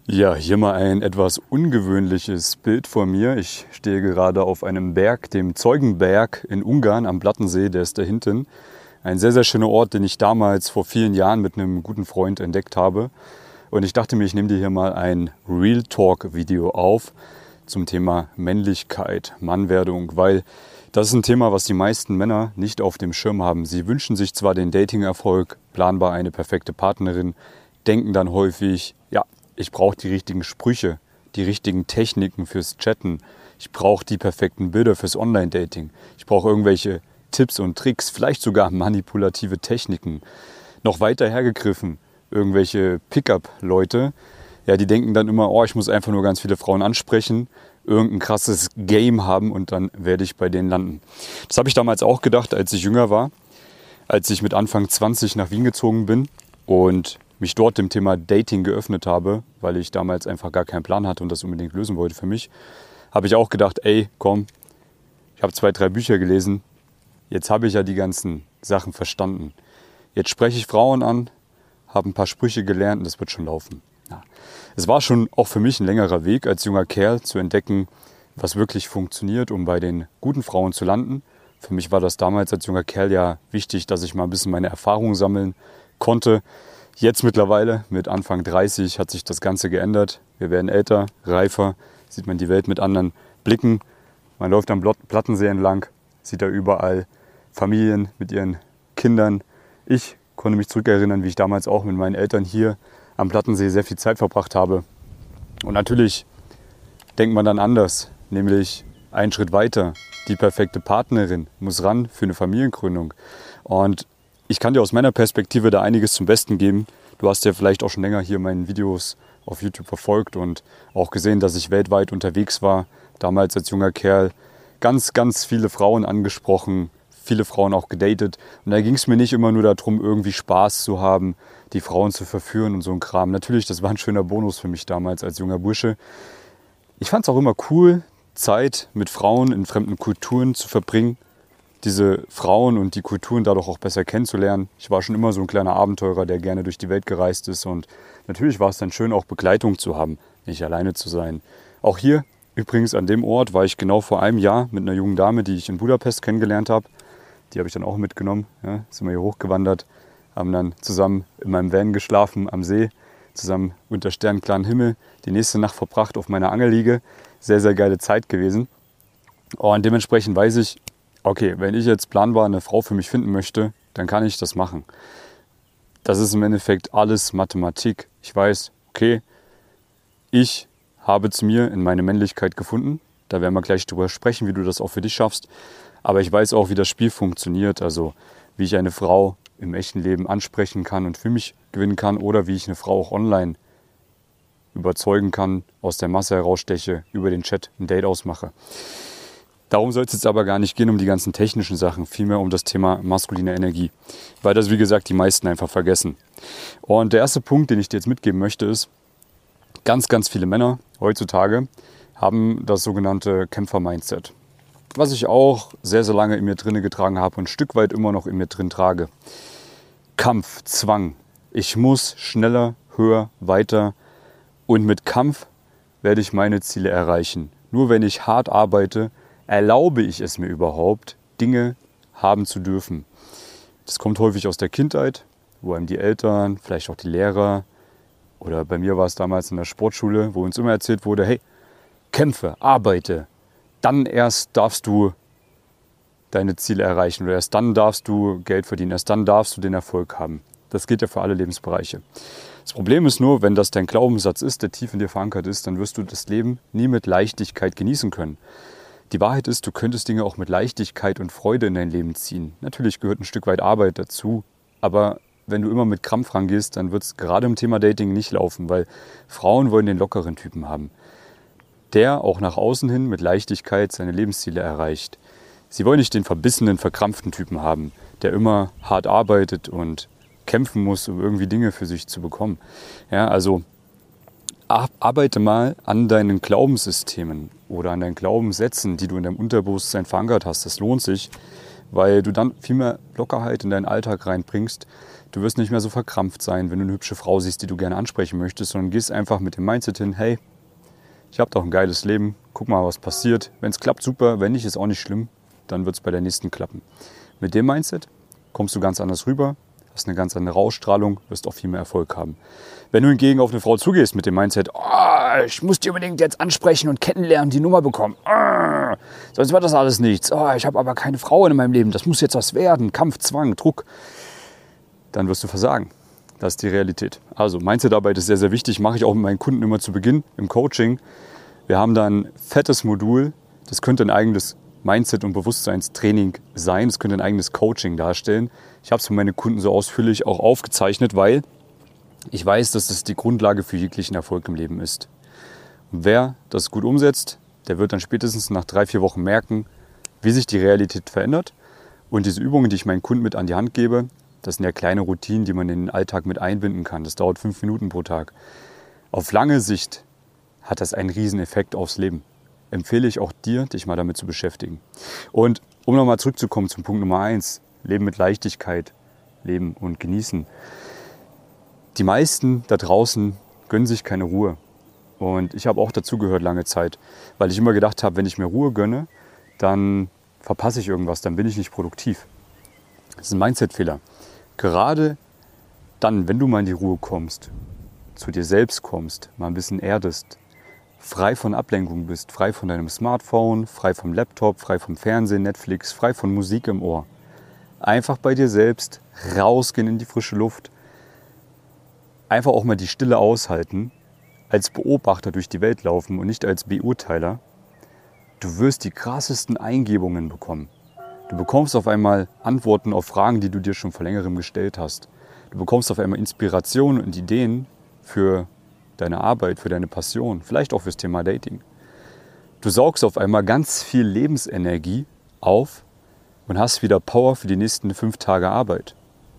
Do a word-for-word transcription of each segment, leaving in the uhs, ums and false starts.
Ja, hier mal ein etwas ungewöhnliches Bild vor mir. Ich stehe gerade auf einem Berg, dem Zeugenberg in Ungarn am Plattensee, der ist da hinten. Ein sehr, sehr schöner Ort, den ich damals vor vielen Jahren mit einem guten Freund entdeckt habe. Und ich dachte mir, ich nehme dir hier mal ein Real Talk Video auf zum Thema Männlichkeit, Mannwerdung, weil das ist ein Thema, was die meisten Männer nicht auf dem Schirm haben. Sie wünschen sich zwar den Dating-Erfolg, planbar eine perfekte Partnerin, denken dann häufig, ja, ich brauche die richtigen Sprüche, die richtigen Techniken fürs Chatten. Ich brauche die perfekten Bilder fürs Online-Dating. Ich brauche irgendwelche Tipps und Tricks, vielleicht sogar manipulative Techniken. Noch weiter hergegriffen, irgendwelche Pickup-Leute, ja, die denken dann immer, oh, ich muss einfach nur ganz viele Frauen ansprechen, irgendein krasses Game haben und dann werde ich bei denen landen. Das habe ich damals auch gedacht, als ich jünger war, als ich mit Anfang zwanzig nach Wien gezogen bin und mich dort dem Thema Dating geöffnet habe, weil ich damals einfach gar keinen Plan hatte und das unbedingt lösen wollte für mich, habe ich auch gedacht, ey, komm, ich habe zwei, drei Bücher gelesen, jetzt habe ich ja die ganzen Sachen verstanden. Jetzt spreche ich Frauen an, habe ein paar Sprüche gelernt und das wird schon laufen. Ja. Es war schon auch für mich ein längerer Weg als junger Kerl zu entdecken, was wirklich funktioniert, um bei den guten Frauen zu landen. Für mich war das damals als junger Kerl ja wichtig, dass ich mal ein bisschen meine Erfahrungen sammeln konnte. Jetzt mittlerweile, mit Anfang dreißig, hat sich das Ganze geändert. Wir werden älter, reifer, sieht man die Welt mit anderen Blicken. Man läuft am Plattensee entlang, sieht da überall Familien mit ihren Kindern. Ich konnte mich zurückerinnern, wie ich damals auch mit meinen Eltern hier am Plattensee sehr viel Zeit verbracht habe. Und natürlich denkt man dann anders, nämlich einen Schritt weiter. Die perfekte Partnerin muss ran für eine Familiengründung. Und ich kann dir aus meiner Perspektive da einiges zum Besten geben. Du hast ja vielleicht auch schon länger hier meine Videos auf YouTube verfolgt und auch gesehen, dass ich weltweit unterwegs war. Damals als junger Kerl ganz, ganz viele Frauen angesprochen, viele Frauen auch gedatet. Und da ging es mir nicht immer nur darum, irgendwie Spaß zu haben, die Frauen zu verführen und so ein Kram. Natürlich, das war ein schöner Bonus für mich damals als junger Bursche. Ich fand es auch immer cool, Zeit mit Frauen in fremden Kulturen zu verbringen. Diese Frauen und die Kulturen dadurch auch besser kennenzulernen. Ich war schon immer so ein kleiner Abenteurer, der gerne durch die Welt gereist ist. Und natürlich war es dann schön, auch Begleitung zu haben, nicht alleine zu sein. Auch hier, übrigens an dem Ort, war ich genau vor einem Jahr mit einer jungen Dame, die ich in Budapest kennengelernt habe. Die habe ich dann auch mitgenommen. Ja, sind wir hier hochgewandert, haben dann zusammen in meinem Van geschlafen am See, zusammen unter sternklaren Himmel, die nächste Nacht verbracht auf meiner Angelliege. Sehr, sehr geile Zeit gewesen. Und dementsprechend weiß ich, okay, wenn ich jetzt planbar eine Frau für mich finden möchte, dann kann ich das machen. Das ist im Endeffekt alles Mathematik. Ich weiß, okay, ich habe zu mir in meine Männlichkeit gefunden. Da werden wir gleich drüber sprechen, wie du das auch für dich schaffst. Aber ich weiß auch, wie das Spiel funktioniert. Also wie ich eine Frau im echten Leben ansprechen kann und für mich gewinnen kann. Oder wie ich eine Frau auch online überzeugen kann, aus der Masse heraussteche, über den Chat ein Date ausmache. Darum soll es jetzt aber gar nicht gehen, um die ganzen technischen Sachen, vielmehr um das Thema maskuline Energie, weil das, wie gesagt, die meisten einfach vergessen. Und der erste Punkt, den ich dir jetzt mitgeben möchte, ist, ganz, ganz viele Männer heutzutage haben das sogenannte Kämpfer-Mindset, was ich auch sehr, sehr lange in mir drin getragen habe und ein Stück weit immer noch in mir drin trage. Kampf, Zwang, ich muss schneller, höher, weiter und mit Kampf werde ich meine Ziele erreichen. Nur wenn ich hart arbeite, erlaube ich es mir überhaupt, Dinge haben zu dürfen. Das kommt häufig aus der Kindheit, wo einem die Eltern, vielleicht auch die Lehrer oder bei mir war es damals in der Sportschule, wo uns immer erzählt wurde, hey, kämpfe, arbeite, dann erst darfst du deine Ziele erreichen oder erst dann darfst du Geld verdienen, erst dann darfst du den Erfolg haben. Das gilt ja für alle Lebensbereiche. Das Problem ist nur, wenn das dein Glaubenssatz ist, der tief in dir verankert ist, dann wirst du das Leben nie mit Leichtigkeit genießen können. Die Wahrheit ist, du könntest Dinge auch mit Leichtigkeit und Freude in dein Leben ziehen. Natürlich gehört ein Stück weit Arbeit dazu, aber wenn du immer mit Krampf rangehst, dann wird es gerade im Thema Dating nicht laufen, weil Frauen wollen den lockeren Typen haben, der auch nach außen hin mit Leichtigkeit seine Lebensziele erreicht. Sie wollen nicht den verbissenen, verkrampften Typen haben, der immer hart arbeitet und kämpfen muss, um irgendwie Dinge für sich zu bekommen. Ja, also arbeite mal an deinen Glaubenssystemen oder an deinen Glaubenssätzen, die du in deinem Unterbewusstsein verankert hast. Das lohnt sich, weil du dann viel mehr Lockerheit in deinen Alltag reinbringst. Du wirst nicht mehr so verkrampft sein, wenn du eine hübsche Frau siehst, die du gerne ansprechen möchtest, sondern gehst einfach mit dem Mindset hin, hey, ich habe doch ein geiles Leben, guck mal, was passiert. Wenn es klappt, super, wenn nicht, ist auch nicht schlimm, dann wird es bei der nächsten klappen. Mit dem Mindset kommst du ganz anders rüber, hast eine ganz andere Ausstrahlung, wirst auch viel mehr Erfolg haben. Wenn du hingegen auf eine Frau zugehst mit dem Mindset, oh, ich muss die unbedingt jetzt ansprechen und kennenlernen, die Nummer bekommen, oh, sonst wird das alles nichts, oh, ich habe aber keine Frau in meinem Leben, das muss jetzt was werden, Kampf, Zwang, Druck, dann wirst du versagen. Das ist die Realität. Also Mindset-Arbeit ist sehr, sehr wichtig, mache ich auch mit meinen Kunden immer zu Beginn im Coaching. Wir haben da ein fettes Modul, das könnte ein eigenes Mindset- und Bewusstseinstraining sein, das könnte ein eigenes Coaching darstellen. Ich habe es für meine Kunden so ausführlich auch aufgezeichnet, weil ich weiß, dass das die Grundlage für jeglichen Erfolg im Leben ist. Und wer das gut umsetzt, der wird dann spätestens nach drei, vier Wochen merken, wie sich die Realität verändert. Und diese Übungen, die ich meinen Kunden mit an die Hand gebe, das sind ja kleine Routinen, die man in den Alltag mit einbinden kann. Das dauert fünf Minuten pro Tag. Auf lange Sicht hat das einen riesen Effekt aufs Leben. Empfehle ich auch dir, dich mal damit zu beschäftigen. Und um nochmal zurückzukommen zum Punkt Nummer eins, Leben mit Leichtigkeit, Leben und Genießen. Die meisten da draußen gönnen sich keine Ruhe. Und ich habe auch dazugehört lange Zeit, weil ich immer gedacht habe, wenn ich mir Ruhe gönne, dann verpasse ich irgendwas, dann bin ich nicht produktiv. Das ist ein Mindset-Fehler. Gerade dann, wenn du mal in die Ruhe kommst, zu dir selbst kommst, mal ein bisschen erdest, frei von Ablenkung bist, frei von deinem Smartphone, frei vom Laptop, frei vom Fernsehen, Netflix, frei von Musik im Ohr. Einfach bei dir selbst rausgehen in die frische Luft. Einfach auch mal die Stille aushalten, als Beobachter durch die Welt laufen und nicht als Beurteiler. Du wirst die krassesten Eingebungen bekommen. Du bekommst auf einmal Antworten auf Fragen, die du dir schon vor längerem gestellt hast. Du bekommst auf einmal Inspiration und Ideen für deine Arbeit, für deine Passion, vielleicht auch fürs Thema Dating. Du saugst auf einmal ganz viel Lebensenergie auf und hast wieder Power für die nächsten fünf Tage Arbeit.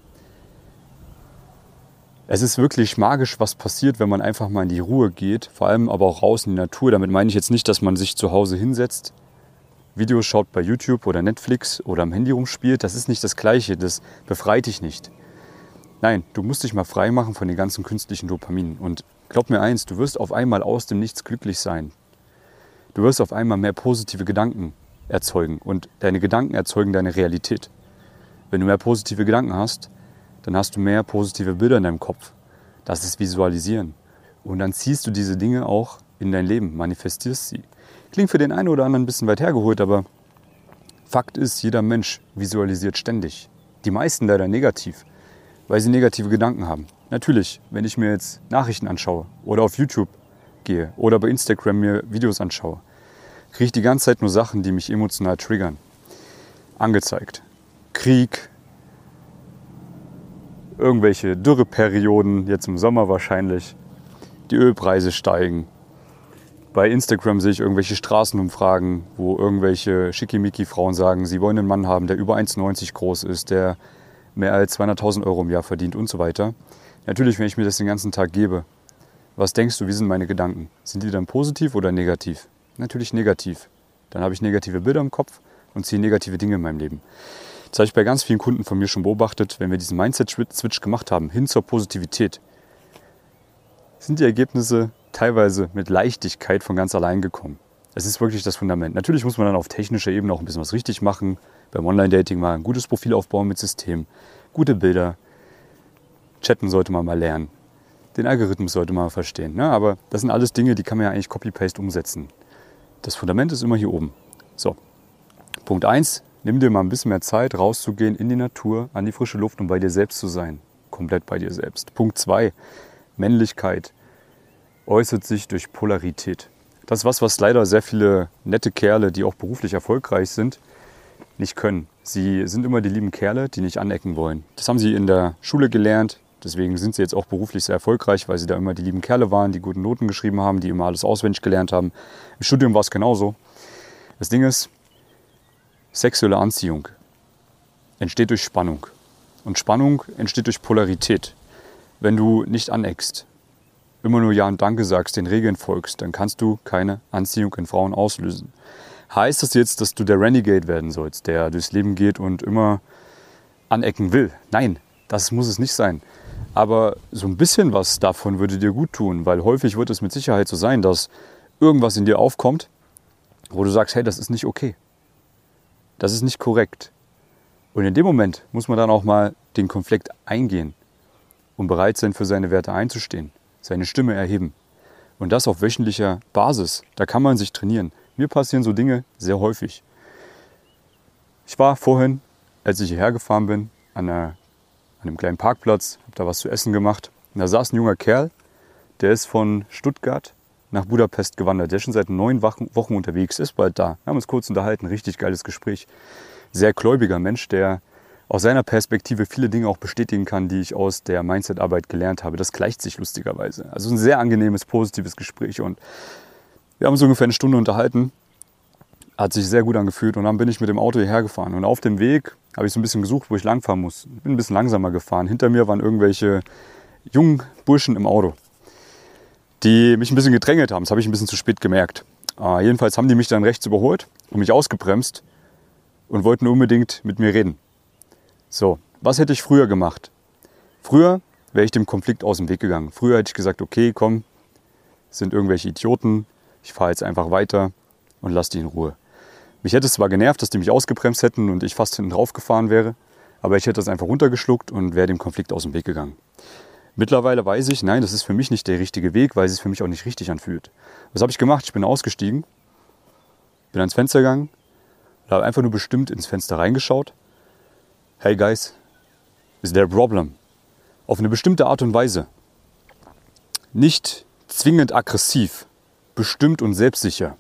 Es ist wirklich magisch, was passiert, wenn man einfach mal in die Ruhe geht, vor allem aber auch raus in die Natur. Damit meine ich jetzt nicht, dass man sich zu Hause hinsetzt, Videos schaut bei YouTube oder Netflix oder am Handy rumspielt. Das ist nicht das Gleiche, das befreit dich nicht. Nein, du musst dich mal frei machen von den ganzen künstlichen Dopaminen. Und glaub mir eins, du wirst auf einmal aus dem Nichts glücklich sein. Du wirst auf einmal mehr positive Gedanken erzeugen und deine Gedanken erzeugen deine Realität. Wenn du mehr positive Gedanken hast, dann hast du mehr positive Bilder in deinem Kopf. Das ist Visualisieren. Und dann ziehst du diese Dinge auch in dein Leben, manifestierst sie. Klingt für den einen oder anderen ein bisschen weit hergeholt, aber Fakt ist, jeder Mensch visualisiert ständig. Die meisten leider negativ, weil sie negative Gedanken haben. Natürlich, wenn ich mir jetzt Nachrichten anschaue oder auf YouTube gehe oder bei Instagram mir Videos anschaue, kriege ich die ganze Zeit nur Sachen, die mich emotional triggern. Angezeigt. Krieg, irgendwelche Dürreperioden, jetzt im Sommer wahrscheinlich, die Ölpreise steigen. Bei Instagram sehe ich irgendwelche Straßenumfragen, wo irgendwelche Schickimicki-Frauen sagen, sie wollen einen Mann haben, der über eins neunzig groß ist, der mehr als zweihunderttausend Euro im Jahr verdient und so weiter. Natürlich, wenn ich mir das den ganzen Tag gebe, was denkst du, wie sind meine Gedanken? Sind die dann positiv oder negativ? Natürlich negativ. Dann habe ich negative Bilder im Kopf und ziehe negative Dinge in meinem Leben. Das habe ich bei ganz vielen Kunden von mir schon beobachtet, wenn wir diesen Mindset-Switch gemacht haben, hin zur Positivität, sind die Ergebnisse teilweise mit Leichtigkeit von ganz allein gekommen. Es ist wirklich das Fundament. Natürlich muss man dann auf technischer Ebene auch ein bisschen was richtig machen. Beim Online-Dating mal ein gutes Profil aufbauen mit System, gute Bilder. Chatten sollte man mal lernen. Den Algorithmus sollte man mal verstehen. Ne? Aber das sind alles Dinge, die kann man ja eigentlich Copy-Paste umsetzen. Das Fundament ist immer hier oben. So, Punkt eins. Nimm dir mal ein bisschen mehr Zeit, rauszugehen in die Natur, an die frische Luft und bei dir selbst zu sein. Komplett bei dir selbst. Punkt zwei. Männlichkeit äußert sich durch Polarität. Das ist was, was leider sehr viele nette Kerle, die auch beruflich erfolgreich sind, nicht können. Sie sind immer die lieben Kerle, die nicht anecken wollen. Das haben sie in der Schule gelernt. Deswegen sind sie jetzt auch beruflich sehr erfolgreich, weil sie da immer die lieben Kerle waren, die guten Noten geschrieben haben, die immer alles auswendig gelernt haben. Im Studium war es genauso. Das Ding ist, sexuelle Anziehung entsteht durch Spannung. Und Spannung entsteht durch Polarität. Wenn du nicht aneckst, immer nur Ja und Danke sagst, den Regeln folgst, dann kannst du keine Anziehung in Frauen auslösen. Heißt das jetzt, dass du der Renegade werden sollst, der durchs Leben geht und immer anecken will? Nein, das muss es nicht sein. Aber so ein bisschen was davon würde dir gut tun, weil häufig wird es mit Sicherheit so sein, dass irgendwas in dir aufkommt, wo du sagst, hey, das ist nicht okay. Das ist nicht korrekt. Und in dem Moment muss man dann auch mal den Konflikt eingehen und bereit sein, für seine Werte einzustehen, seine Stimme erheben. Und das auf wöchentlicher Basis. Da kann man sich trainieren. Mir passieren so Dinge sehr häufig. Ich war vorhin, als ich hierher gefahren bin, an, einer, an einem kleinen Parkplatz, habe da was zu essen gemacht. Und da saß ein junger Kerl, der ist von Stuttgart nach Budapest gewandert. Der ist schon seit neun Wochen unterwegs, ist bald da. Wir haben uns kurz unterhalten, richtig geiles Gespräch. Sehr gläubiger Mensch, der aus seiner Perspektive viele Dinge auch bestätigen kann, die ich aus der Mindset-Arbeit gelernt habe. Das gleicht sich lustigerweise. Also ein sehr angenehmes, positives Gespräch. Und wir haben uns ungefähr eine Stunde unterhalten. Hat sich sehr gut angefühlt. Und dann bin ich mit dem Auto hierher gefahren. Und auf dem Weg habe ich so ein bisschen gesucht, wo ich langfahren muss. Ich bin ein bisschen langsamer gefahren. Hinter mir waren irgendwelche jungen Burschen im Auto, die mich ein bisschen gedrängelt haben. Das habe ich ein bisschen zu spät gemerkt. Äh, jedenfalls haben die mich dann rechts überholt und mich ausgebremst und wollten unbedingt mit mir reden. So, was hätte ich früher gemacht? Früher wäre ich dem Konflikt aus dem Weg gegangen. Früher hätte ich gesagt, okay, komm, es sind irgendwelche Idioten, ich fahre jetzt einfach weiter und lasse die in Ruhe. Mich hätte es zwar genervt, dass die mich ausgebremst hätten und ich fast hinten drauf gefahren wäre, aber ich hätte das einfach runtergeschluckt und wäre dem Konflikt aus dem Weg gegangen. Mittlerweile weiß ich, nein, das ist für mich nicht der richtige Weg, weil es sich für mich auch nicht richtig anfühlt. Was habe ich gemacht? Ich bin ausgestiegen, bin ans Fenster gegangen, habe einfach nur bestimmt ins Fenster reingeschaut. Hey guys, is there a problem? Auf eine bestimmte Art und Weise. Nicht zwingend aggressiv, bestimmt und selbstsicher.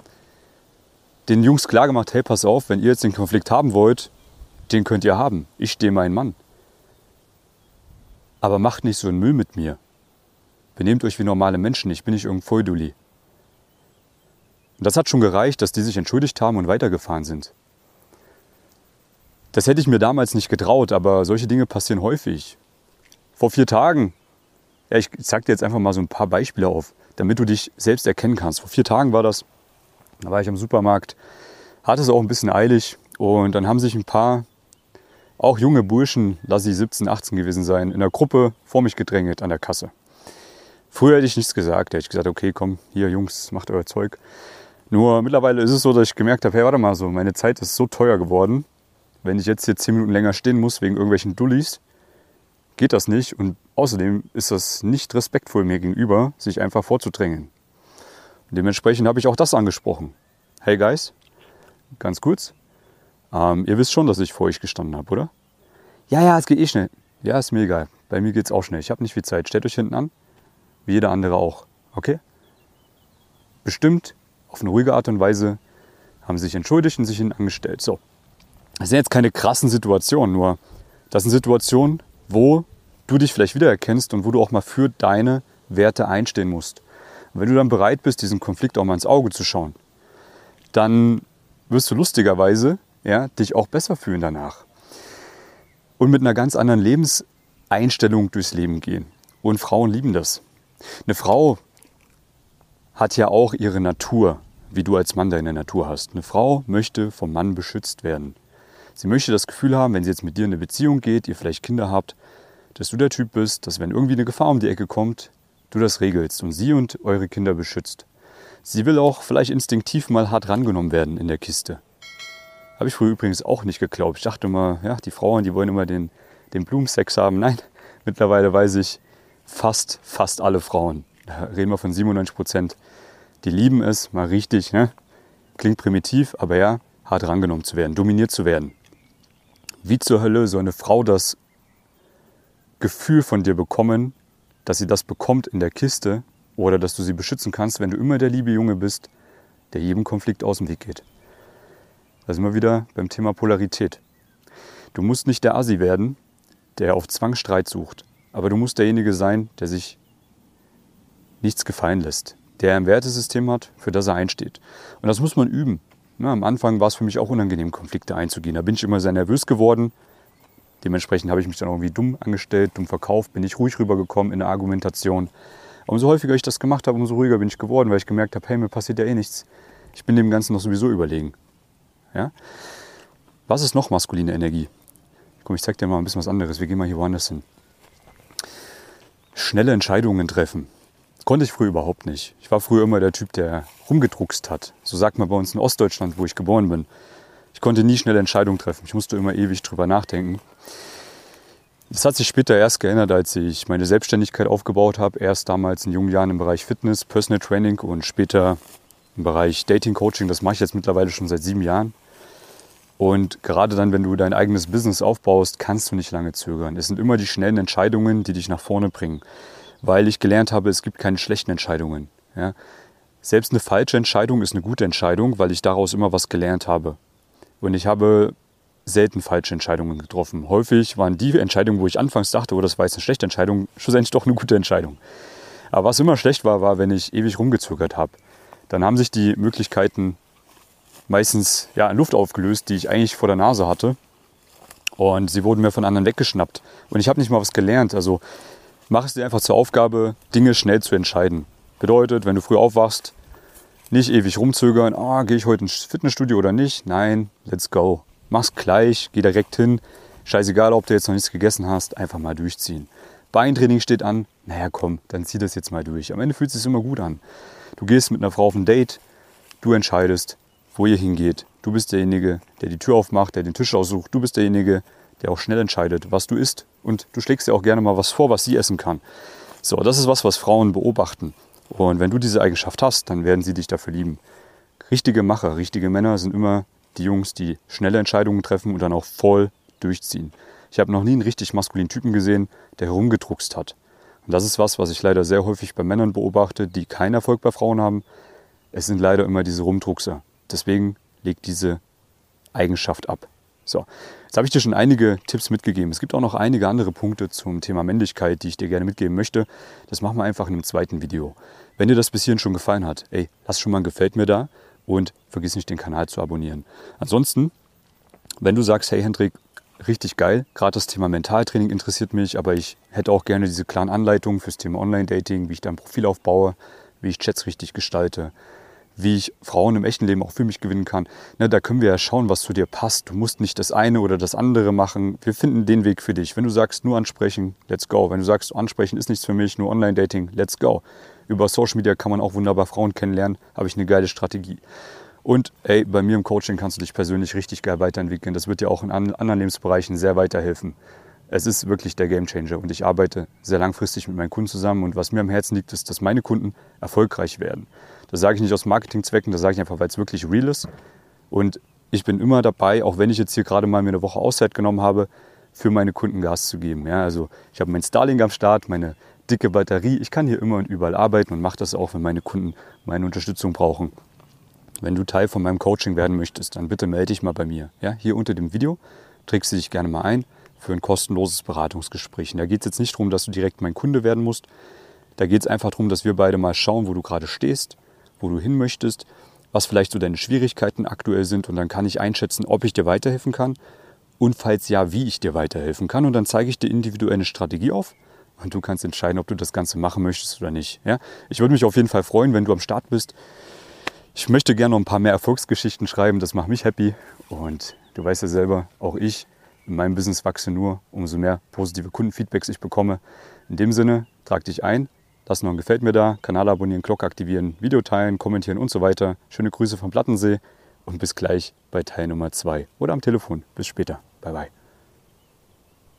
Den Jungs klar gemacht, hey, pass auf, wenn ihr jetzt den Konflikt haben wollt, den könnt ihr haben. Ich stehe mein Mann. Aber macht nicht so einen Müll mit mir. Benehmt euch wie normale Menschen, ich bin nicht irgendein Voldulli. Und das hat schon gereicht, dass die sich entschuldigt haben und weitergefahren sind. Das hätte ich mir damals nicht getraut, aber solche Dinge passieren häufig. Vor vier Tagen, ja, ich zeige dir jetzt einfach mal so ein paar Beispiele auf, damit du dich selbst erkennen kannst. Vor vier Tagen war das, da war ich am Supermarkt, hatte es auch ein bisschen eilig und dann haben sich ein paar, auch junge Burschen, lass sie siebzehn, achtzehn gewesen sein, in der Gruppe vor mich gedrängelt an der Kasse. Früher hätte ich nichts gesagt, da hätte ich gesagt, okay, komm, hier Jungs, macht euer Zeug. Nur mittlerweile ist es so, dass ich gemerkt habe, hey, warte mal so, meine Zeit ist so teuer geworden. Wenn ich jetzt hier zehn Minuten länger stehen muss wegen irgendwelchen Dullis, geht das nicht. Und außerdem ist das nicht respektvoll mir gegenüber, sich einfach vorzudrängen. Und dementsprechend habe ich auch das angesprochen. Hey guys, ganz kurz, ähm, ihr wisst schon, dass ich vor euch gestanden habe, oder? Ja, ja, es geht eh schnell. Ja, ist mir egal. Bei mir geht es auch schnell. Ich habe nicht viel Zeit. Stellt euch hinten an, wie jeder andere auch. Okay? Bestimmt, auf eine ruhige Art und Weise, haben sich entschuldigt und sich hinten angestellt. So. Das sind jetzt keine krassen Situationen, nur das sind Situationen, wo du dich vielleicht wiedererkennst und wo du auch mal für deine Werte einstehen musst. Und wenn du dann bereit bist, diesen Konflikt auch mal ins Auge zu schauen, dann wirst du lustigerweise ja, dich auch besser fühlen danach. Und mit einer ganz anderen Lebenseinstellung durchs Leben gehen. Und Frauen lieben das. Eine Frau hat ja auch ihre Natur, wie du als Mann deine Natur hast. Eine Frau möchte vom Mann beschützt werden. Sie möchte das Gefühl haben, wenn sie jetzt mit dir in eine Beziehung geht, ihr vielleicht Kinder habt, dass du der Typ bist, dass wenn irgendwie eine Gefahr um die Ecke kommt, du das regelst und sie und eure Kinder beschützt. Sie will auch vielleicht instinktiv mal hart rangenommen werden in der Kiste. Habe ich früher übrigens auch nicht geglaubt. Ich dachte immer, ja, die Frauen, die wollen immer den, den Blumensex haben. Nein, mittlerweile weiß ich, fast, fast alle Frauen, da reden wir von siebenundneunzig Prozent, die lieben es, mal richtig, ne? Klingt primitiv, aber ja, hart rangenommen zu werden, dominiert zu werden. Wie zur Hölle soll eine Frau das Gefühl von dir bekommen, dass sie das bekommt in der Kiste oder dass du sie beschützen kannst, wenn du immer der liebe Junge bist, der jedem Konflikt aus dem Weg geht. Da sind wir wieder beim Thema Polarität. Du musst nicht der Assi werden, der auf Zwang Streit sucht, aber du musst derjenige sein, der sich nichts gefallen lässt, der ein Wertesystem hat, für das er einsteht. Und das muss man üben. Na, am Anfang war es für mich auch unangenehm, Konflikte einzugehen. Da bin ich immer sehr nervös geworden. Dementsprechend habe ich mich dann irgendwie dumm angestellt, dumm verkauft, bin ich ruhig rübergekommen in der Argumentation. Umso häufiger ich das gemacht habe, umso ruhiger bin ich geworden, weil ich gemerkt habe, hey, mir passiert ja eh nichts. Ich bin dem Ganzen noch sowieso überlegen. Ja? Was ist noch maskuline Energie? Komm, ich zeig dir mal ein bisschen was anderes. Wir gehen mal hier woanders hin. Schnelle Entscheidungen treffen. Das konnte ich früher überhaupt nicht. Ich war früher immer der Typ, der rumgedruckst hat. So sagt man bei uns in Ostdeutschland, wo ich geboren bin. Ich konnte nie schnelle Entscheidungen treffen. Ich musste immer ewig drüber nachdenken. Das hat sich später erst geändert, als ich meine Selbstständigkeit aufgebaut habe. Erst damals in jungen Jahren im Bereich Fitness, Personal Training und später im Bereich Dating Coaching. Das mache ich jetzt mittlerweile schon seit sieben Jahren. Und gerade dann, wenn du dein eigenes Business aufbaust, kannst du nicht lange zögern. Es sind immer die schnellen Entscheidungen, die dich nach vorne bringen. Weil ich gelernt habe, es gibt keine schlechten Entscheidungen. Ja? Selbst eine falsche Entscheidung ist eine gute Entscheidung, weil ich daraus immer was gelernt habe. Und ich habe selten falsche Entscheidungen getroffen. Häufig waren die Entscheidungen, wo ich anfangs dachte, oh, das war jetzt eine schlechte Entscheidung, schlussendlich doch eine gute Entscheidung. Aber was immer schlecht war, war, wenn ich ewig rumgezögert habe. Dann haben sich die Möglichkeiten meistens ja, in Luft aufgelöst, die ich eigentlich vor der Nase hatte. Und sie wurden mir von anderen weggeschnappt. Und ich habe nicht mal was gelernt. Also mach es dir einfach zur Aufgabe, Dinge schnell zu entscheiden. Bedeutet, wenn du früh aufwachst, nicht ewig rumzögern, ah, gehe ich heute ins Fitnessstudio oder nicht? Nein, let's go. Mach's gleich, geh direkt hin. Scheißegal, ob du jetzt noch nichts gegessen hast, einfach mal durchziehen. Beintraining steht an, naja komm, dann zieh das jetzt mal durch. Am Ende fühlt es sich immer gut an. Du gehst mit einer Frau auf ein Date, du entscheidest, wo ihr hingeht. Du bist derjenige, der die Tür aufmacht, der den Tisch aussucht. Du bist derjenige, der auch schnell entscheidet, was du isst. Und du schlägst dir auch gerne mal was vor, was sie essen kann. So, das ist was, was Frauen beobachten. Und wenn du diese Eigenschaft hast, dann werden sie dich dafür lieben. Richtige Macher, richtige Männer sind immer die Jungs, die schnelle Entscheidungen treffen und dann auch voll durchziehen. Ich habe noch nie einen richtig maskulinen Typen gesehen, der herumgedruckst hat. Und das ist was, was ich leider sehr häufig bei Männern beobachte, die keinen Erfolg bei Frauen haben. Es sind leider immer diese Rumdruckser. Deswegen legt diese Eigenschaft ab. So, jetzt habe ich dir schon einige Tipps mitgegeben. Es gibt auch noch einige andere Punkte zum Thema Männlichkeit, die ich dir gerne mitgeben möchte. Das machen wir einfach in einem zweiten Video. Wenn dir das bis hierhin schon gefallen hat, ey, lass schon mal ein Gefällt mir da und vergiss nicht, den Kanal zu abonnieren. Ansonsten, wenn du sagst, hey Hendrik, richtig geil, gerade das Thema Mentaltraining interessiert mich, aber ich hätte auch gerne diese klaren Anleitungen fürs Thema Online-Dating, wie ich da ein Profil aufbaue, wie ich Chats richtig gestalte, wie ich Frauen im echten Leben auch für mich gewinnen kann. Ne, da können wir ja schauen, was zu dir passt. Du musst nicht das eine oder das andere machen. Wir finden den Weg für dich. Wenn du sagst, nur ansprechen, let's go. Wenn du sagst, ansprechen ist nichts für mich, nur Online-Dating, let's go. Über Social Media kann man auch wunderbar Frauen kennenlernen, habe ich eine geile Strategie. Und ey, bei mir im Coaching kannst du dich persönlich richtig geil weiterentwickeln. Das wird dir auch in anderen Lebensbereichen sehr weiterhelfen. Es ist wirklich der Gamechanger und ich arbeite sehr langfristig mit meinen Kunden zusammen. Und was mir am Herzen liegt, ist, dass meine Kunden erfolgreich werden. Das sage ich nicht aus Marketingzwecken, das sage ich einfach, weil es wirklich real ist. Und ich bin immer dabei, auch wenn ich jetzt hier gerade mal mir eine Woche Auszeit genommen habe, für meine Kunden Gas zu geben. Ja, also ich habe mein Starlink am Start, meine dicke Batterie. Ich kann hier immer und überall arbeiten und mache das auch, wenn meine Kunden meine Unterstützung brauchen. Wenn du Teil von meinem Coaching werden möchtest, dann bitte melde dich mal bei mir. Ja, hier unter dem Video trägst du dich gerne mal ein für ein kostenloses Beratungsgespräch. Und da geht es jetzt nicht darum, dass du direkt mein Kunde werden musst. Da geht es einfach darum, dass wir beide mal schauen, wo du gerade stehst, wo du hin möchtest, was vielleicht so deine Schwierigkeiten aktuell sind. Und dann kann ich einschätzen, ob ich dir weiterhelfen kann und falls ja, wie ich dir weiterhelfen kann. Und dann zeige ich dir individuell eine Strategie auf und du kannst entscheiden, ob du das Ganze machen möchtest oder nicht. Ja? Ich würde mich auf jeden Fall freuen, wenn du am Start bist. Ich möchte gerne noch ein paar mehr Erfolgsgeschichten schreiben, das macht mich happy. Und du weißt ja selber, auch ich in meinem Business wachse nur, umso mehr positive Kundenfeedbacks ich bekomme. In dem Sinne, trag dich ein, lass noch ein Gefällt mir da, Kanal abonnieren, Glocke aktivieren, Video teilen, kommentieren und so weiter. Schöne Grüße vom Plattensee und bis gleich bei Teil Nummer zwei oder am Telefon. Bis später. Bye bye.